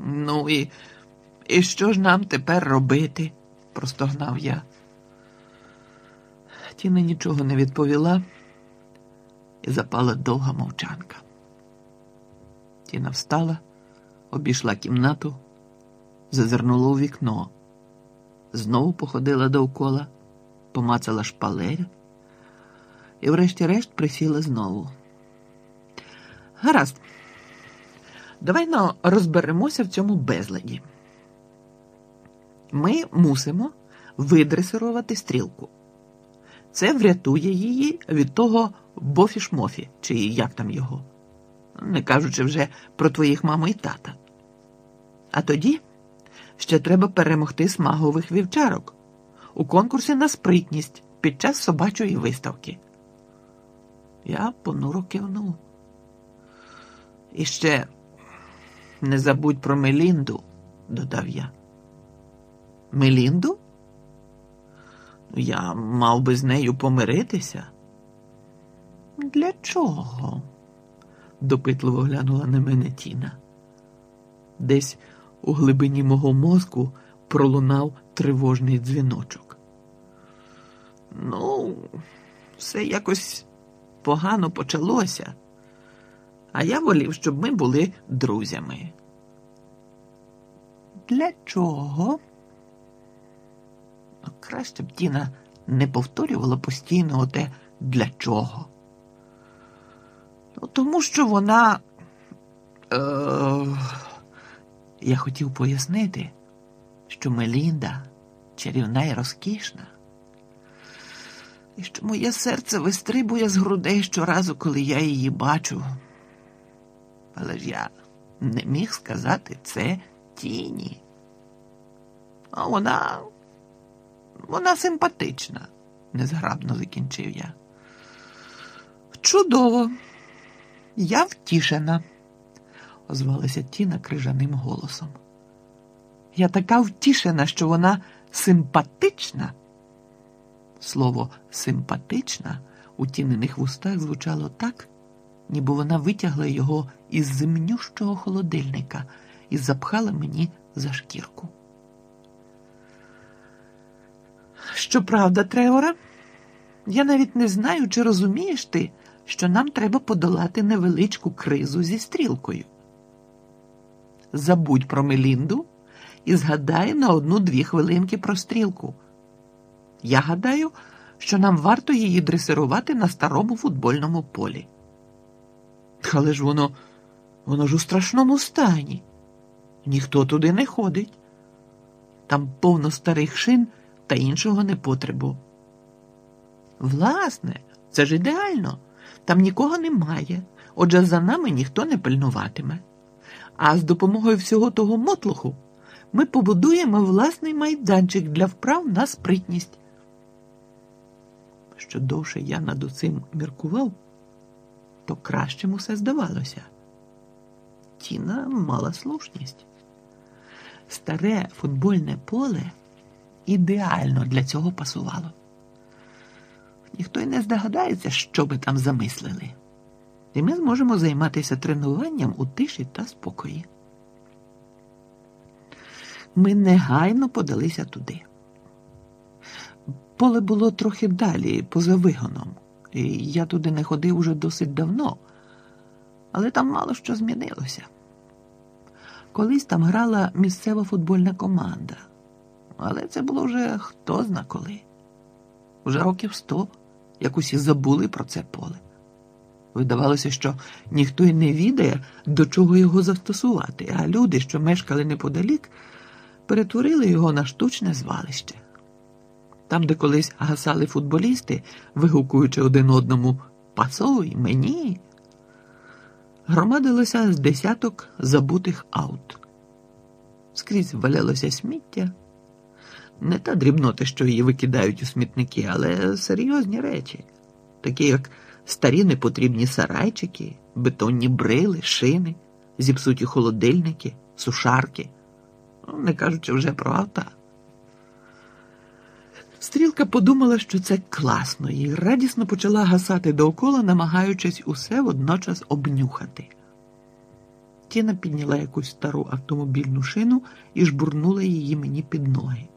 Ну і що ж нам тепер робити? Простогнав я. Тіна нічого не відповіла, і запала довга мовчанка. Тіна встала, обійшла кімнату, зазирнула у вікно, знову походила довкола, помацала шпалерю і врешті-решт присіла знову. Гаразд, давай розберемося в цьому безладі. Ми мусимо видресирувати стрілку. Це врятує її від того Бофі-шмофі, чи як там його. Не кажучи вже про твоїх маму і тата. А тоді ще треба перемогти смагових вівчарок у конкурсі на спритність під час собачої виставки. Я понуро кивнув. І ще не забудь про Мелінду, додав я. Мелінду? Я мав би з нею помиритися. Для чого? Допитливо глянула на мене Тіна. Десь у глибині мого мозку пролунав тривожний дзвіночок. Ну, все якось погано почалося, а я волів, щоб ми були друзями. Для чого? Краще б Тіна не повторювала постійно оте «для чого». Ну, тому що вона... Я хотів пояснити, що Мелінда чарівна і розкішна, і що моє серце вистрибує з грудей щоразу, коли я її бачу. Але ж я не міг сказати це Тіні. А вона симпатична, незграбно закінчив я. Чудово. Я втішена, озвалася Тіна крижаним голосом. Я така втішена, що вона симпатична. Слово «симпатична» у Тіниних вустах звучало так, ніби вона витягла його із зимнющого холодильника і запхала мені за шкірку. Щоправда, Треворе, я навіть не знаю, чи розумієш ти, що нам треба подолати невеличку кризу зі стрілкою. Забудь про Мелінду і згадай на 1-2 хвилинки про стрілку. Я гадаю, що нам варто її дресирувати на старому футбольному полі. Але ж воно ж у страшному стані. Ніхто туди не ходить. Там повно старих шин та іншого непотребу. Власне, це ж ідеально. Там нікого немає, отже за нами ніхто не пильнуватиме. А з допомогою всього того мотлуху ми побудуємо власний майданчик для вправ на спритність. Що довше я над усім міркував, то кращим усе здавалося. Тіна мала слушність. Старе футбольне поле ідеально для цього пасувало. Ніхто й не здогадається, що би там замислили. І ми зможемо займатися тренуванням у тиші та спокої. Ми негайно подалися туди. Поле було трохи далі, поза вигоном. І я туди не ходив уже досить давно. Але там мало що змінилося. Колись там грала місцева футбольна команда. Але це було вже хто зна коли. Уже років 100, як усі забули про це поле. Видавалося, що ніхто й не відає, до чого його застосувати, а люди, що мешкали неподалік, перетворили його на штучне звалище. Там, де колись гасали футболісти, вигукуючи один одному «пасуй мені», громадилося з десяток забутих аут. Скрізь валялося сміття. Не та дрібнота, що її викидають у смітники, але серйозні речі, такі як старі непотрібні сарайчики, бетонні брили, шини, зіпсуті холодильники, сушарки, не кажучи вже про авто. Стрілка подумала, що це класно, і радісно почала гасати довкола, намагаючись усе водночас обнюхати. Тіна підняла якусь стару автомобільну шину і жбурнула її мені під ноги.